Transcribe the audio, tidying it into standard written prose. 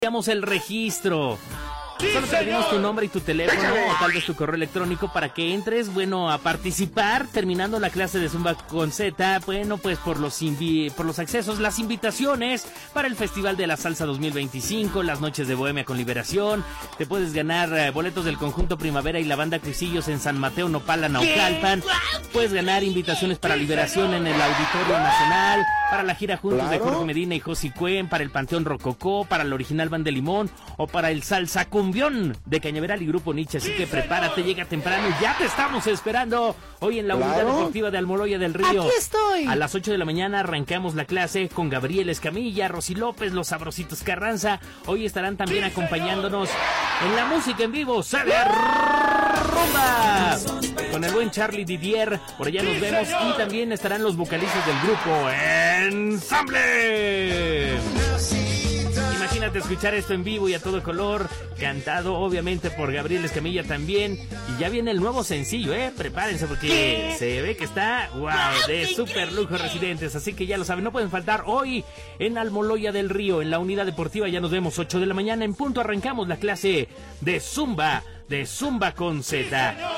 Veamos el registro. Solo te pedimos tu nombre y tu teléfono o tal vez tu correo electrónico para que entres, a participar terminando la clase de Zumba con Z, pues por los accesos, las invitaciones para el Festival de la Salsa 2025, las noches de Bohemia con Liberación. Te puedes ganar boletos del Conjunto Primavera y la Banda Cuisillos en San Mateo, Nopala, Naucalpan. Puedes ganar invitaciones para Liberación en el Auditorio Nacional, para la gira juntos de Jorge Medina y Josi Cuen, para el Panteón Rococó, para la Original Banda de Limón o para el Salsa Cumbión de Cañaveral y Grupo Nietzsche. Así que prepárate, llega temprano, ya te estamos esperando hoy en la Unidad Deportiva de Almoloya del Río. Aquí estoy. A las 8 de la mañana arrancamos la clase con Gabriel Escamilla, Rosy López, los Sabrositos Carranza. Hoy estarán también acompañándonos en la música en vivo, Sabe Rumba, con el buen Charlie Didier. Por allá nos vemos y también estarán los vocalistas del grupo Ensamble. Imagínate escuchar esto en vivo y a todo color, cantado obviamente por Gabriel Escamilla también. Y ya viene el nuevo sencillo, prepárense porque se ve que está, de super lujo, Residentes. Así que ya lo saben, no pueden faltar hoy en Almoloya del Río, en la Unidad Deportiva. Ya nos vemos 8 de la mañana en punto, arrancamos la clase de Zumba con Z.